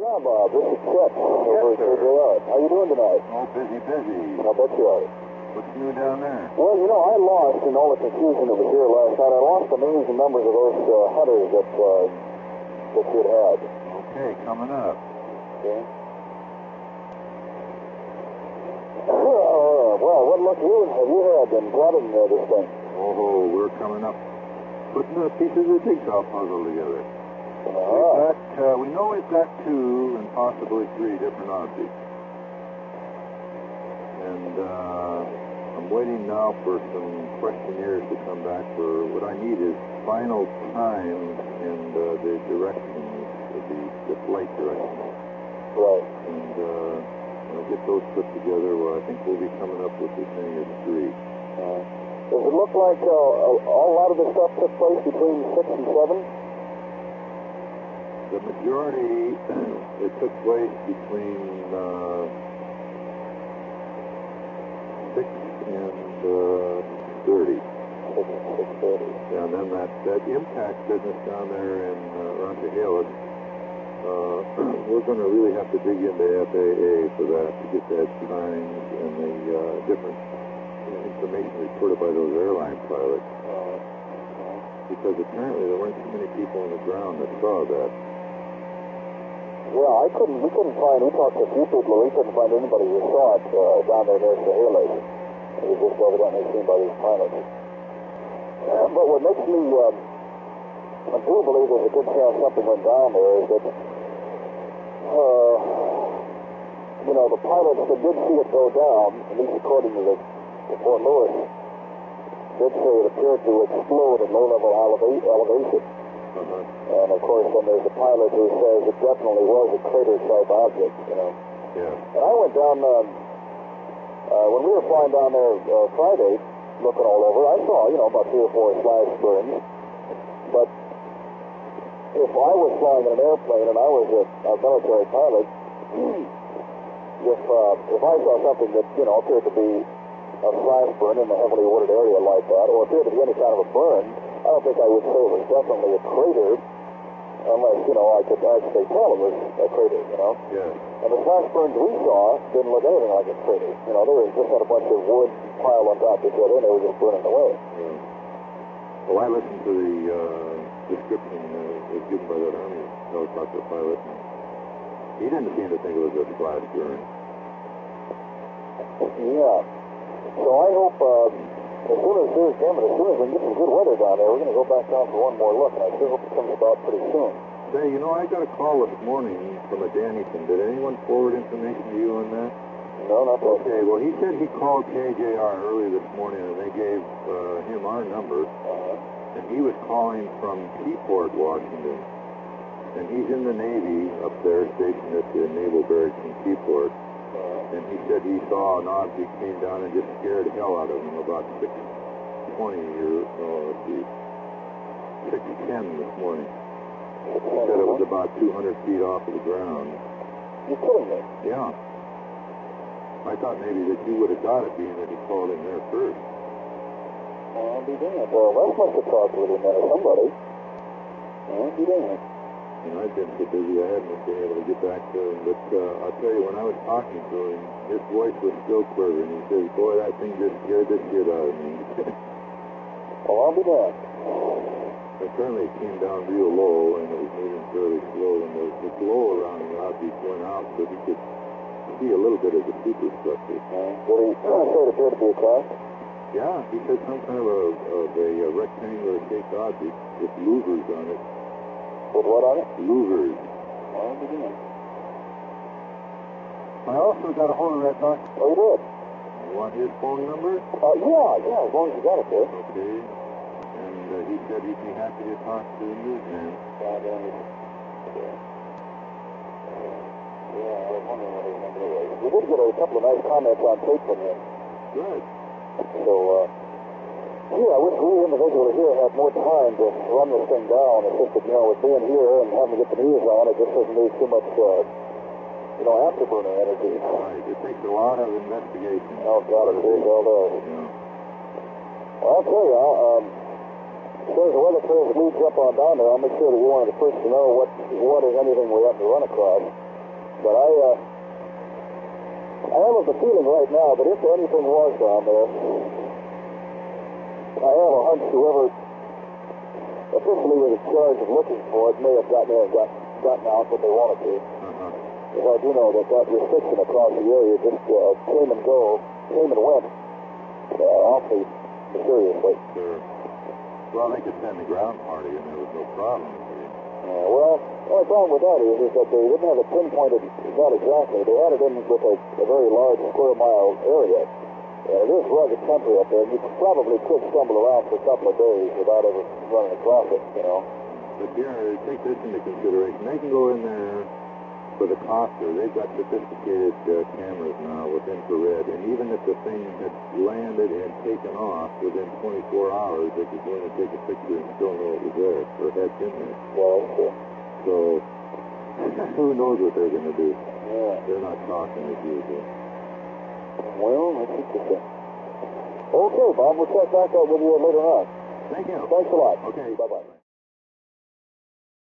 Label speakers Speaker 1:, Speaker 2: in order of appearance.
Speaker 1: Yeah, Bob, this is Chet over at KJR. How you doing tonight?
Speaker 2: Oh, busy.
Speaker 1: I'll bet you are.
Speaker 2: What's new down there?
Speaker 1: Well, you know, I lost, in all the confusion that was here last night, I lost the names and numbers of those hunters that you'd had.
Speaker 2: Okay, coming up.
Speaker 1: Okay. Well, what luck have you had in plotting this thing?
Speaker 2: Oh, we're coming up, putting the pieces of the jigsaw puzzle together. We know we've got 2 and possibly 3 different objects. And I'm waiting now for some questionnaires to come back for what I need is final times and the directions, the flight directions. Right. And when I get those put together, well, I think we'll be coming up with as many as 3.
Speaker 1: Does it look like a lot of the stuff took place between 6 and 7?
Speaker 2: The majority, it took place between 6 and 30.
Speaker 1: 6:30.
Speaker 2: Yeah, and then that impact business down there in Rancho we're going to really have to dig into FAA for that to get that times and the different information reported by those airline pilots. Because apparently there weren't too many people on the ground that saw that.
Speaker 1: Yeah, we couldn't find, we talked to a few people, we couldn't find anybody who saw it down there near Sahele. It was just evidently seen by these pilots. But what makes me, I do believe there's a good chance something went down there is that, you know, the pilots that did see it go down, at least according to Fort Lewis, did say it appeared to explode at low-level elevation. And of course, then there's a pilot who says it definitely was a crater-type object, you know.
Speaker 2: Yeah.
Speaker 1: And I went down, when we were flying down there Friday, looking all over, I saw, you know, about 3 or 4 slash burns. But if I was flying in an airplane and I was a military pilot, if I saw something that, you know, appeared to be a slash burn in a heavily wooded area like that, or appeared to be any kind of a burn, I don't think I would say it was definitely a crater, unless, you know, I could actually tell it was a crater, you know?
Speaker 2: Yeah.
Speaker 1: And the flash burns we saw didn't look anything like a crater. You know, they just had a bunch of wood piled on top of each other, and they were just burning away.
Speaker 2: Yeah. Well, I listened to the description that was given by that Army helicopter pilot, and he didn't seem to think it was a flash burn.
Speaker 1: Yeah. So I hope, as soon as we can get some good weather down there, we're going to go back down for one more look, and I sure hope it comes about pretty soon.
Speaker 2: Say, you know, I got a call this morning from a Dennison. Did anyone forward information to you on that?
Speaker 1: No, not that.
Speaker 2: Okay, well, he said he called KJR early this morning, and they gave him our number, and he was calling from Keyport, Washington. And he's in the Navy up there, stationed at the Naval Barracks in Keyport. And he said he saw an object came down and just scared the hell out of him about 6:20 or, 6:10 this morning. He said it was about 200 feet off of the ground.
Speaker 1: You're kidding me?
Speaker 2: Yeah. I thought maybe that you would have got it, being that he called in there first.
Speaker 1: I'll be damned. Well, Les must have talked with him or somebody. I'll be damned.
Speaker 2: And I've been so busy I haven't been able to get back to him. But I'll tell you, when I was talking to him, his voice was still quivering. He says, boy, that thing just scared the shit out of me.
Speaker 1: Well, I'll be damned.
Speaker 2: Apparently it came down real low, and it was moving fairly slow, and the glow around the object went out so he could see a little bit of the superstructure.
Speaker 1: What do you say it appeared to be a craft?
Speaker 2: Yeah, he said some kind of a rectangular shaped object with louvers on it.
Speaker 1: With what on it?
Speaker 2: Louvers.
Speaker 1: I'll be damned.
Speaker 2: I also got a hold of that doctor.
Speaker 1: Oh, you did?
Speaker 2: You want his phone number?
Speaker 1: Yeah, as long as you got it there.
Speaker 2: Okay. And he said he'd be happy to talk to the newsman.
Speaker 1: Yeah, I was wondering what his number was. We did get a couple of nice comments on tape from him.
Speaker 2: Good.
Speaker 1: So, I wish we individually here had more time to run this thing down. It's just that, you know, with being here and having to get the news on, it just doesn't need too much, afterburner energy.
Speaker 2: Right. It takes a lot of investigation.
Speaker 1: Oh, God, it is all there.
Speaker 2: Yeah.
Speaker 1: Well, I'll tell you, as soon as the weather clears and leads up on down there, I'll make sure that you're one of the first to know what if anything, we have to run across. But I have the feeling right now that if anything was down there, I have a hunch whoever officially was in charge of looking for it may have gotten there and gotten out what they wanted to. Because I do know that restriction across the area just came and went awfully mysteriously.
Speaker 2: Sure. Well, they could send the ground party and there was no problem.
Speaker 1: Well, the only problem with that is that they didn't have it pinpointed, not exactly. They had it in with a very large square mile area. And it is rugged country up there, and you probably could stumble around for a couple of days without ever running across it, you know.
Speaker 2: But take this into consideration. They can go in there for the Coster. They've got sophisticated cameras now with infrared, and even if the thing had landed and taken off within 24 hours, they could go in and take a picture and still know it was there, or had been there.
Speaker 1: Yeah, that's true.
Speaker 2: So, who knows what they're going to do?
Speaker 1: Yeah.
Speaker 2: They're not talking as usual.
Speaker 1: Well, that's interesting. Okay, Bob, we'll check back out with you later on.
Speaker 2: Thank you.
Speaker 1: Thanks a lot.
Speaker 2: Okay.
Speaker 1: Bye-bye.